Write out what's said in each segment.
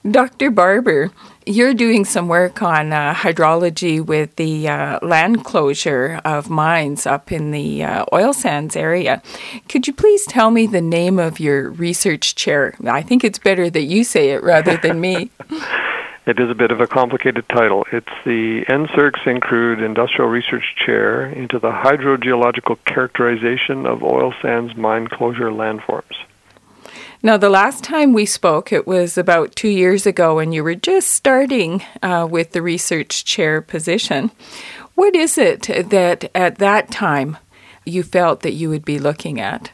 Dr. Barber, you're doing some work on hydrology with the land closure of mines up in the oil sands area. Could you please tell me the name of your research chair? I think it's better that you say it rather than me. It is a bit of a complicated title. It's the NSERC Syncrude Industrial Research Chair into the Hydrogeological Characterization of Oil Sands Mine Closure Landforms. Now, the last time we spoke, it was about 2 years ago, and you were just starting with the research chair position. What is it that at that time you felt that you would be looking at?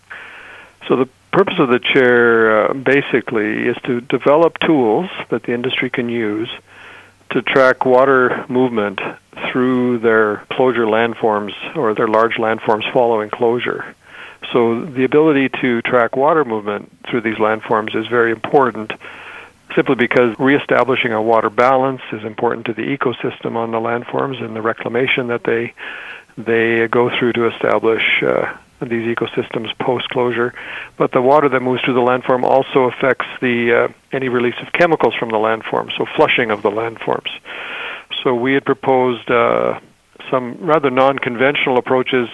So the purpose of the chair basically is to develop tools that the industry can use to track water movement through their closure landforms or their large landforms following closure. So the ability to track water movement through these landforms is very important simply because reestablishing a water balance is important to the ecosystem on the landforms and the reclamation that they go through to establish these ecosystems post-closure. But the water that moves through the landform also affects the any release of chemicals from the landform, so flushing of the landforms. So we had proposed some rather non-conventional approaches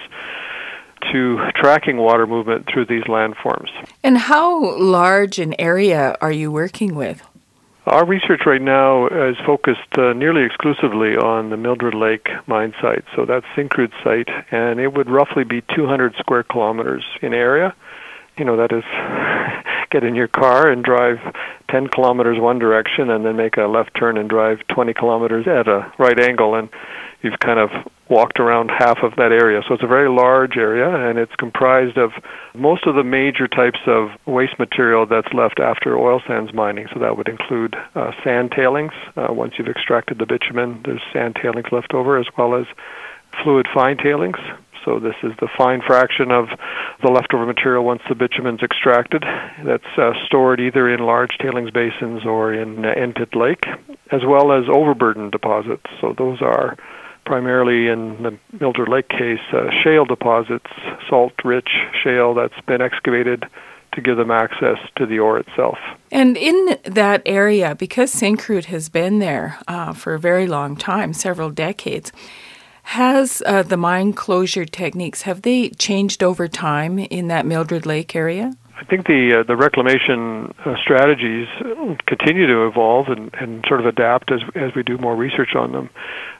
to tracking water movement through these landforms. And how large an area are you working with? Our research right now is focused nearly exclusively on the Mildred Lake mine site. So that's Syncrude site, and it would roughly be 200 square kilometers in area. That is, get in your car and drive 10 kilometers one direction and then make a left turn and drive 20 kilometers at a right angle, and you've kind of walked around half of that area. So it's a very large area, and it's comprised of most of the major types of waste material that's left after oil sands mining. So that would include sand tailings. Once you've extracted the bitumen, there's sand tailings left over, as well as fluid fine tailings. So this is the fine fraction of the leftover material once the bitumen's extracted. That's stored either in large tailings basins or in Enpit Lake, as well as overburden deposits. So those are primarily, in the Mildred Lake case, shale deposits, salt-rich shale that's been excavated to give them access to the ore itself. And in that area, because Syncrude has been there for a very long time, several decades, has the mine closure techniques, have they changed over time in that Mildred Lake area? I think the reclamation strategies continue to evolve and sort of adapt as we do more research on them.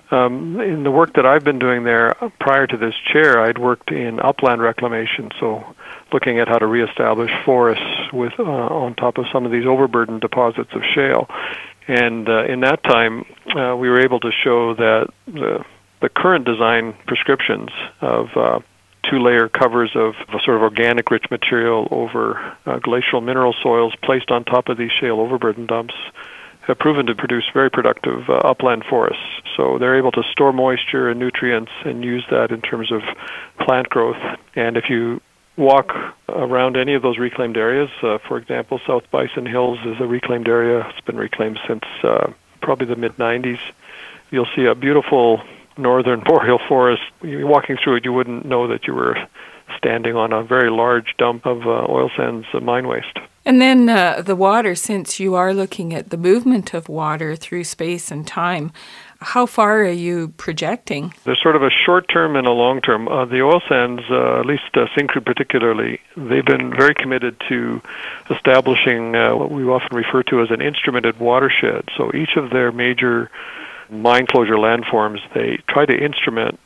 In the work that I've been doing there prior to this chair, I'd worked in upland reclamation, so looking at how to reestablish forests with on top of some of these overburden deposits of shale. And in that time, we were able to show that the current design prescriptions of two-layer covers of a sort of organic rich material over glacial mineral soils placed on top of these shale overburden dumps have proven to produce very productive upland forests. So they're able to store moisture and nutrients and use that in terms of plant growth. And if you walk around any of those reclaimed areas, for example, South Bison Hills is a reclaimed area. It's been reclaimed since probably the mid-90s. You'll see a beautiful northern boreal forest. Walking through it, you wouldn't know that you were standing on a very large dump of oil sands mine waste. And then the water, since you are looking at the movement of water through space and time, how far are you projecting? There's sort of a short-term and a long-term. The oil sands, at least Syncrude particularly, they've been very committed to establishing what we often refer to as an instrumented watershed. So each of their major mine closure landforms, they try to instrument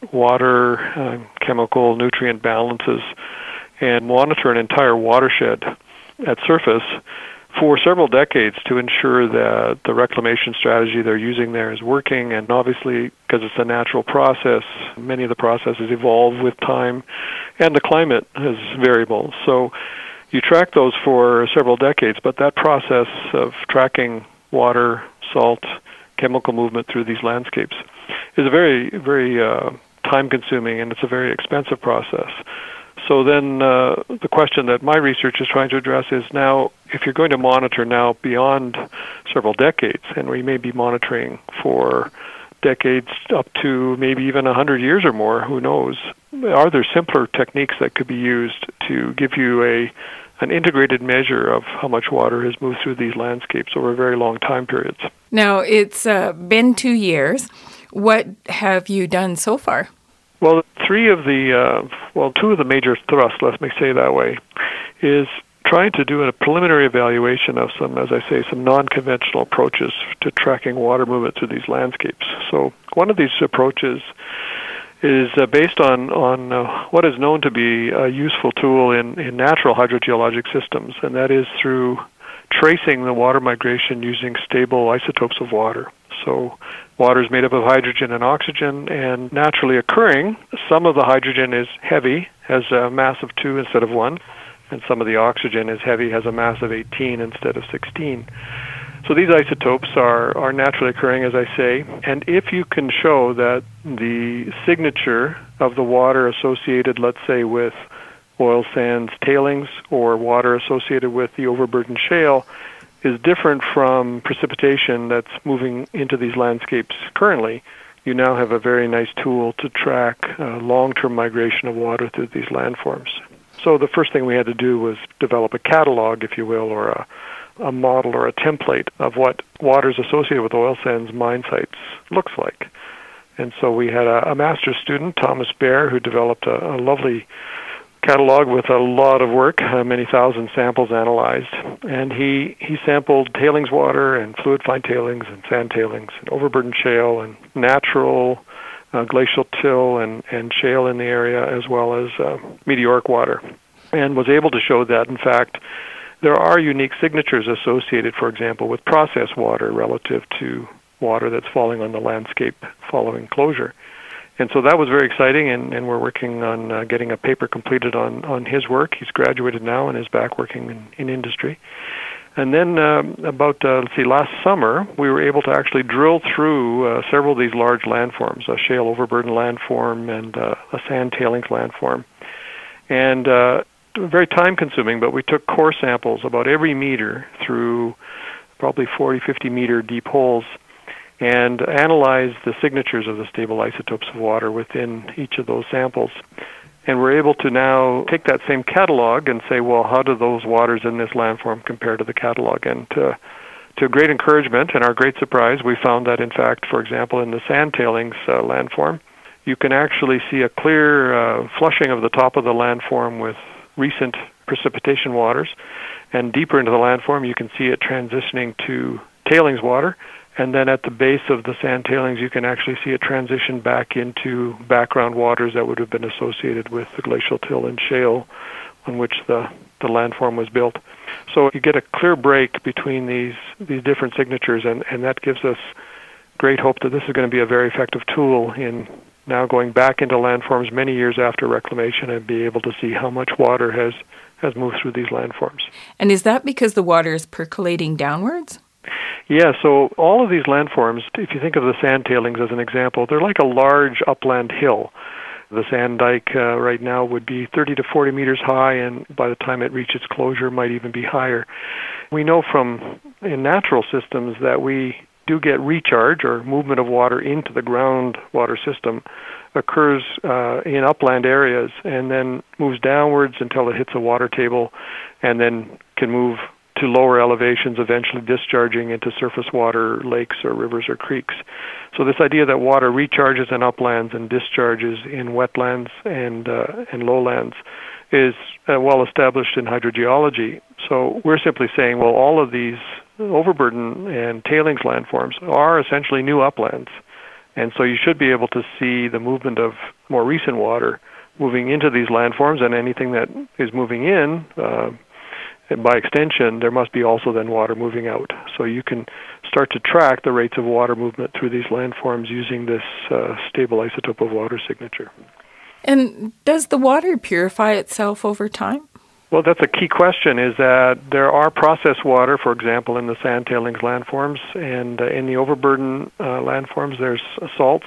water, chemical, nutrient balances, and monitor an entire watershed at surface for several decades to ensure that the reclamation strategy they're using there is working. And obviously, because it's a natural process, many of the processes evolve with time, and the climate is variable. So you track those for several decades, but that process of tracking water, salt, chemical movement through these landscapes is a very, very time-consuming, and it's a very expensive process. So then the question that my research is trying to address is now, if you're going to monitor now beyond several decades, and we may be monitoring for decades up to maybe even 100 years or more, who knows, are there simpler techniques that could be used to give you a an integrated measure of how much water has moved through these landscapes over very long time periods. Now, it's been 2 years. What have you done so far? Well, two of the major thrusts, let me say that way, is trying to do a preliminary evaluation of some non-conventional approaches to tracking water movement through these landscapes. So one of these approaches is based on what is known to be a useful tool in natural hydrogeologic systems, and that is through tracing the water migration using stable isotopes of water. So water is made up of hydrogen and oxygen, and naturally occurring, some of the hydrogen is heavy, has a mass of 2 instead of 1, and some of the oxygen is heavy, has a mass of 18 instead of 16. So these isotopes are naturally occurring, as I say, and if you can show that the signature of the water associated, let's say, with oil sands tailings or water associated with the overburdened shale is different from precipitation that's moving into these landscapes currently, you now have a very nice tool to track long-term migration of water through these landforms. So the first thing we had to do was develop a catalog, if you will, or a model or a template of what waters associated with oil sands mine sites looks like. And so we had a master's student, Thomas Baer, who developed a lovely catalog with a lot of work, many thousand samples analyzed. And he sampled tailings water and fluid fine tailings and sand tailings and overburdened shale and natural glacial till and shale in the area, as well as meteoric water, and was able to show that, in fact, there are unique signatures associated, for example, with processed water relative to water that's falling on the landscape following closure. And so that was very exciting, and we're working on getting a paper completed on his work. He's graduated now and is back working in industry. And then last summer, we were able to actually drill through several of these large landforms, a shale overburden landform and a sand tailings landform. And very time-consuming, but we took core samples about every meter through probably 40, 50-meter deep holes and analyzed the signatures of the stable isotopes of water within each of those samples. And we're able to now take that same catalog and say, well, how do those waters in this landform compare to the catalog? And to great encouragement and our great surprise, we found that, in fact, for example, in the sand tailings landform, you can actually see a clear flushing of the top of the landform with recent precipitation waters. And deeper into the landform, you can see it transitioning to tailings water. And then at the base of the sand tailings, you can actually see it transition back into background waters that would have been associated with the glacial till and shale on which the landform was built. So you get a clear break between these different signatures, and that gives us great hope that this is going to be a very effective tool in now going back into landforms many years after reclamation and be able to see how much water has moved through these landforms. And is that because the water is percolating downwards? Yeah, so all of these landforms, if you think of the sand tailings as an example, they're like a large upland hill. The sand dike right now would be 30 to 40 meters high, and by the time it reaches closure, might even be higher. We know in natural systems that we do get recharge or movement of water into the groundwater system occurs in upland areas and then moves downwards until it hits a water table and then can move to lower elevations, eventually discharging into surface water, lakes or rivers or creeks. So this idea that water recharges in uplands and discharges in wetlands and lowlands is well established in hydrogeology. So we're simply saying, well, all of these overburden and tailings landforms are essentially new uplands. And so you should be able to see the movement of more recent water moving into these landforms, and anything that is moving in, and by extension, there must be also then water moving out. So you can start to track the rates of water movement through these landforms using this stable isotope of water signature. And does the water purify itself over time? Well, that's a key question, is that there are processed water, for example, in the sand tailings landforms, and in the overburden landforms, there's salts.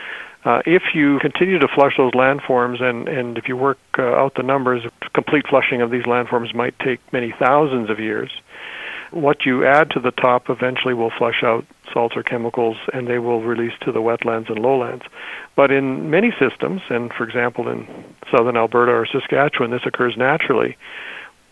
If you continue to flush those landforms, and if you work out the numbers, complete flushing of these landforms might take many thousands of years. What you add to the top eventually will flush out salts or chemicals, and they will release to the wetlands and lowlands. But in many systems, and for example in southern Alberta or Saskatchewan, this occurs naturally.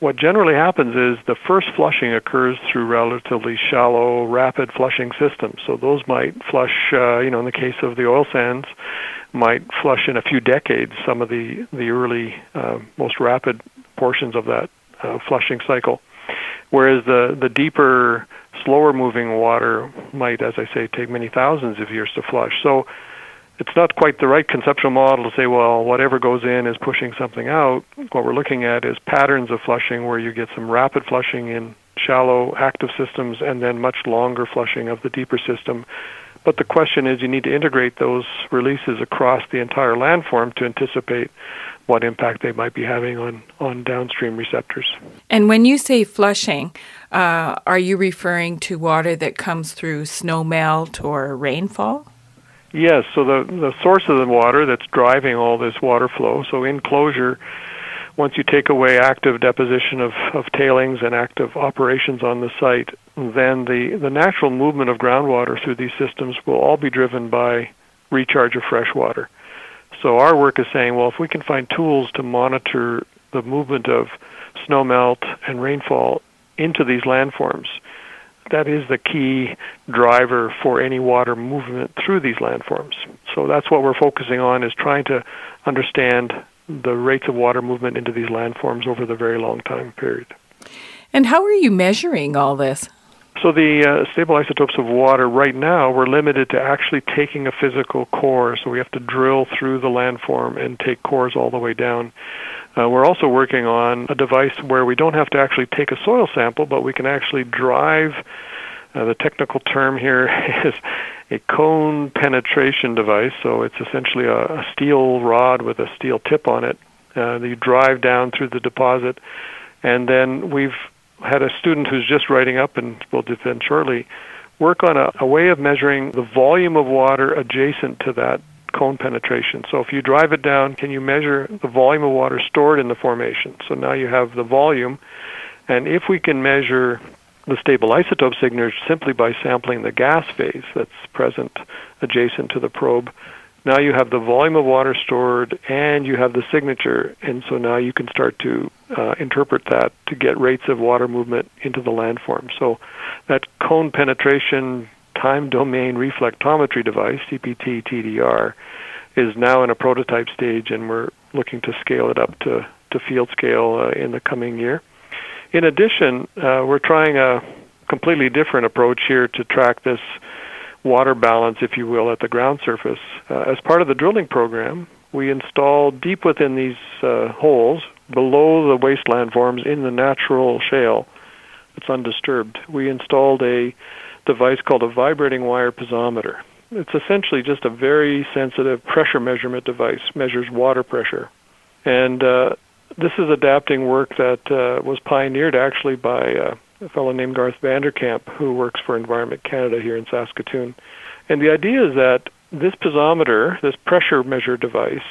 what generally happens is the first flushing occurs through relatively shallow, rapid flushing systems. So those might flush, in the case of the oil sands, might flush in a few decades, some of the early, most rapid portions of that flushing cycle. Whereas the deeper, slower moving water might, as I say, take many thousands of years to flush. So it's not quite the right conceptual model to say, well, whatever goes in is pushing something out. What we're looking at is patterns of flushing where you get some rapid flushing in shallow, active systems and then much longer flushing of the deeper system. But the question is you need to integrate those releases across the entire landform to anticipate what impact they might be having on downstream receptors. And when you say flushing, are you referring to water that comes through snowmelt or rainfall? Yes, so the source of the water that's driving all this water flow, so in closure, once you take away active deposition of tailings and active operations on the site, then the natural movement of groundwater through these systems will all be driven by recharge of fresh water. So our work is saying, well, if we can find tools to monitor the movement of snowmelt and rainfall into these landforms, that is the key driver for any water movement through these landforms. So that's what we're focusing on, is trying to understand the rates of water movement into these landforms over the very long time period. And how are you measuring all this? So the stable isotopes of water right now, we're limited to actually taking a physical core. So we have to drill through the landform and take cores all the way down. We're also working on a device where we don't have to actually take a soil sample, but we can actually drive, the technical term here is a cone penetration device. So it's essentially a steel rod with a steel tip on it that you drive down through the deposit. And then we've had a student who's just writing up, and will defend shortly, work on a way of measuring the volume of water adjacent to that cone penetration. So if you drive it down, can you measure the volume of water stored in the formation? So now you have the volume, and if we can measure the stable isotope signature simply by sampling the gas phase that's present adjacent to the probe, now you have the volume of water stored and you have the signature, and so now you can start to interpret that to get rates of water movement into the landform. So that cone penetration time domain reflectometry device, CPT-TDR, is now in a prototype stage, and we're looking to scale it up to field scale in the coming year. In addition, we're trying a completely different approach here to track this water balance, if you will, at the ground surface. As part of the drilling program, we installed deep within these holes, below the waste landforms in the natural shale that's undisturbed, we installed a device called a vibrating wire piezometer. It's essentially just a very sensitive pressure measurement device, measures water pressure. And this is adapting work that was pioneered actually by a fellow named Garth Vanderkamp, who works for Environment Canada here in Saskatoon. And the idea is that this piezometer, this pressure measure device,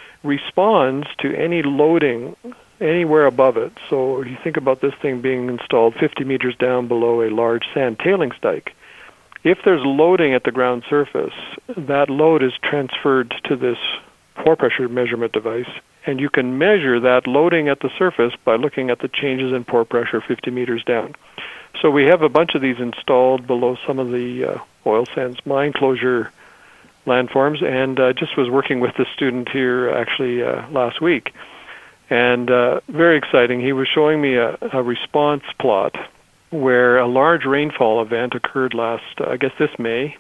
responds to any loading anywhere above it. So if you think about this thing being installed 50 meters down below a large sand tailings dike, if there's loading at the ground surface, that load is transferred to this pore pressure measurement device, and you can measure that loading at the surface by looking at the changes in pore pressure 50 meters down. So we have a bunch of these installed below some of the oil sands mine closure landforms, and just was working with the student here actually last week. And very exciting, he was showing me a response plot where a large rainfall event occurred last, this May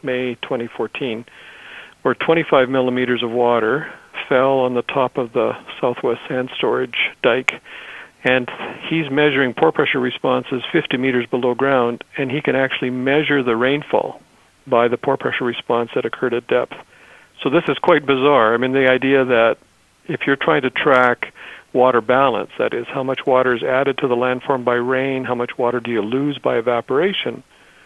2014, where 25 millimeters of water fell on the top of the Southwest Sand Storage dike, and he's measuring pore pressure responses 50 meters below ground, and he can actually measure the rainfall by the pore pressure response that occurred at depth. So this is quite bizarre. I mean, the idea that if you're trying to track water balance, that is, how much water is added to the landform by rain, how much water do you lose by evaporation,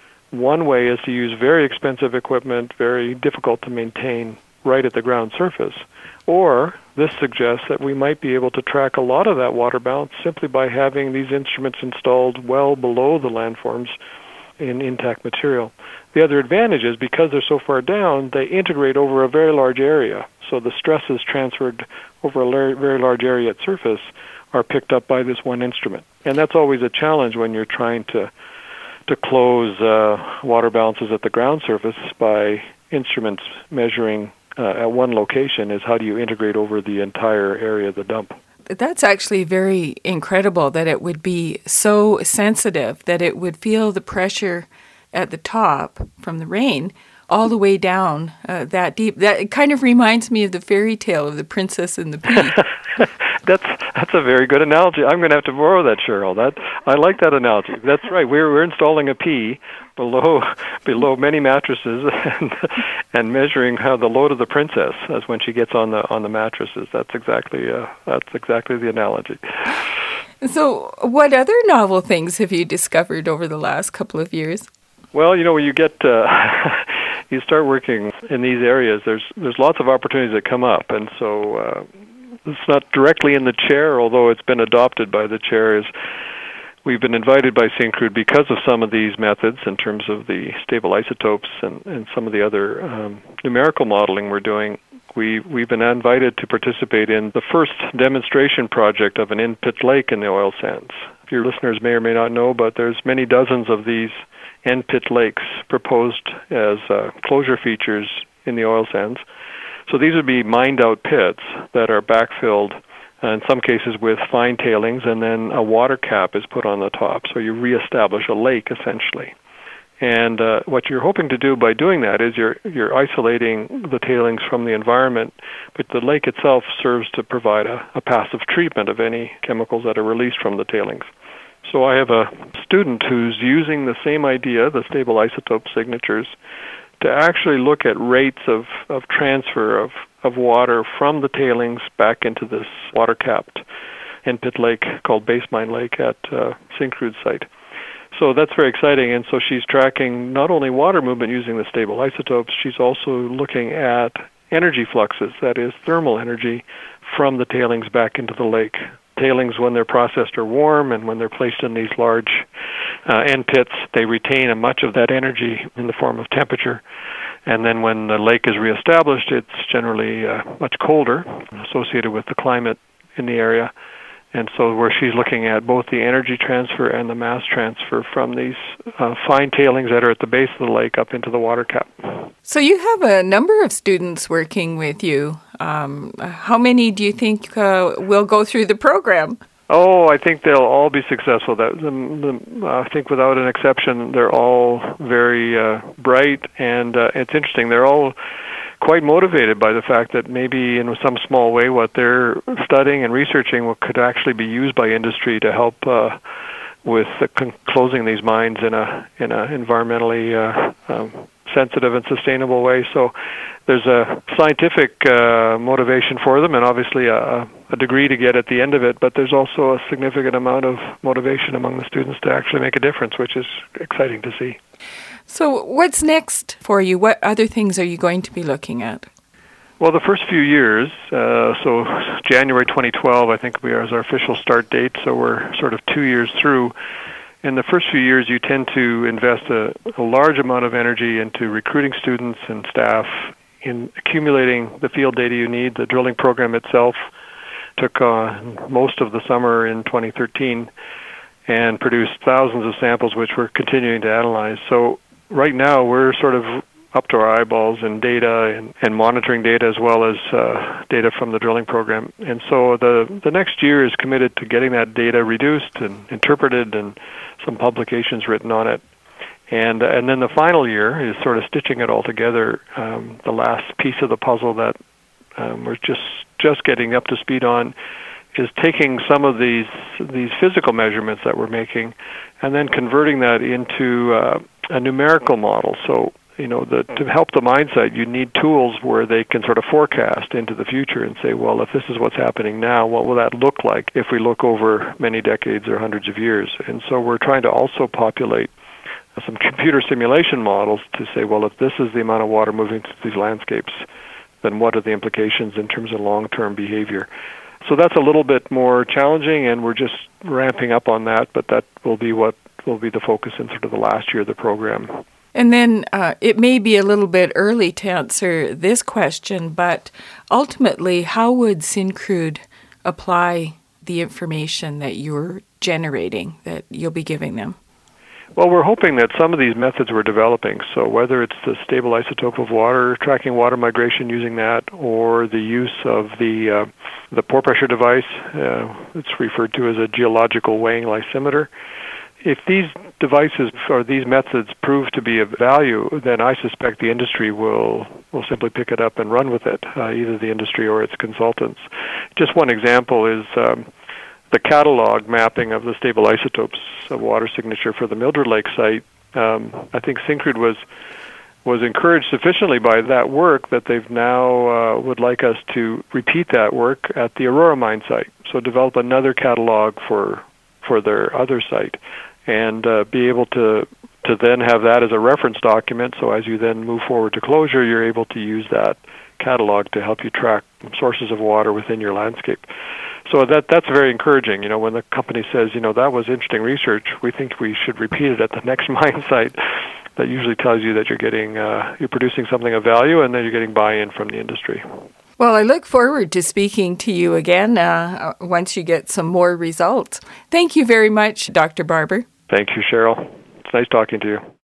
one way is to use very expensive equipment, very difficult to maintain, right at the ground surface. Or this suggests that we might be able to track a lot of that water balance simply by having these instruments installed well below the landforms in intact material. The other advantage is because they're so far down, they integrate over a very large area. So the stresses transferred over a very large area at surface are picked up by this one instrument. And that's always a challenge when you're trying to close water balances at the ground surface by instruments measuring at one location, is how do you integrate over the entire area of the dump. That's actually very incredible that it would be so sensitive that it would feel the pressure at the top from the rain all the way down that deep. That kind of reminds me of the fairy tale of the Princess and the Pea. That's a very good analogy. I'm going to have to borrow that, Cheryl. I like that analogy. That's right. We're installing a pea below many mattresses and measuring how the load of the princess as when she gets on the mattresses. That's exactly the analogy. So, what other novel things have you discovered over the last couple of years? Well, when you get you start working in these areas, there's lots of opportunities that come up, and so it's not directly in the chair, although it's been adopted by the chair. We've been invited by Syncrude because of some of these methods in terms of the stable isotopes and some of the other numerical modeling we're doing. We've been invited to participate in the first demonstration project of an in-pit lake in the oil sands. Your listeners may or may not know, but there's many dozens of these end-pit lakes proposed as closure features in the oil sands. So these would be mined-out pits that are backfilled, in some cases with fine tailings, and then a water cap is put on the top. So you reestablish a lake, essentially. And what you're hoping to do by doing that is you're isolating the tailings from the environment, but the lake itself serves to provide a passive treatment of any chemicals that are released from the tailings. So I have a student who's using the same idea, the stable isotope signatures, to actually look at rates of transfer of water from the tailings back into this water-capped in-pit lake called Basemine Lake at Syncrude's site. So that's very exciting, and so she's tracking not only water movement using the stable isotopes, she's also looking at energy fluxes, that is thermal energy, from the tailings back into the lake. Tailings, when they're processed, are warm, and when they're placed in these large end pits, they retain much of that energy in the form of temperature. And then when the lake is reestablished, it's generally much colder, associated with the climate in the area. And so where she's looking at both the energy transfer and the mass transfer from these fine tailings that are at the base of the lake up into the water cap. So you have a number of students working with you. How many do you think will go through the program? Oh, I think they'll all be successful. I think without an exception, they're all very bright, and it's interesting. They're all quite motivated by the fact that maybe in some small way what they're studying and researching could actually be used by industry to help with closing these mines in a environmentally sensitive and sustainable way. So there's a scientific motivation for them, and obviously a degree to get at the end of it, but there's also a significant amount of motivation among the students to actually make a difference, which is exciting to see. So what's next for you? What other things are you going to be looking at? Well, the first few years, so January 2012, I think is our official start date, so we're sort of 2 years through. In the first few years, you tend to invest a large amount of energy into recruiting students and staff, in accumulating the field data you need. The drilling program itself took most of the summer in 2013 and produced thousands of samples, which we're continuing to analyze. So right now, we're sort of up to our eyeballs in data and monitoring data as well as data from the drilling program. And so the next year is committed to getting that data reduced and interpreted and some publications written on it. And then the final year is sort of stitching it all together, the last piece of the puzzle that we're just getting up to speed on is taking some of these physical measurements that we're making and then converting that into a numerical model. So, to help the mine site, you need tools where they can sort of forecast into the future and say, well, if this is what's happening now, what will that look like if we look over many decades or hundreds of years? And so we're trying to also populate some computer simulation models to say, well, if this is the amount of water moving through these landscapes, then what are the implications in terms of long-term behavior? So that's a little bit more challenging, and we're just ramping up on that, but that will be what will be the focus in sort of the last year of the program. And then it may be a little bit early to answer this question, but ultimately, how would Syncrude apply the information that you're generating, that you'll be giving them? Well, we're hoping that some of these methods we're developing, so whether it's the stable isotope of water, tracking water migration using that, or the use of the pore pressure device, it's referred to as a geological weighing lysimeter. If these devices or these methods prove to be of value, then I suspect the industry will simply pick it up and run with it, either the industry or its consultants. Just one example is the catalog mapping of the stable isotopes of water signature for the Mildred Lake site. I think Syncrude was encouraged sufficiently by that work that they've now would like us to repeat that work at the Aurora mine site. So develop another catalog for their other site, and be able to then have that as a reference document. So as you then move forward to closure, you're able to use that catalog to help you track sources of water within your landscape. So that's very encouraging. When the company says, that was interesting research, we think we should repeat it at the next mine site. That usually tells you that you're producing something of value, and then you're getting buy-in from the industry. Well, I look forward to speaking to you again once you get some more results. Thank you very much, Dr. Barber. Thank you, Cheryl. It's nice talking to you.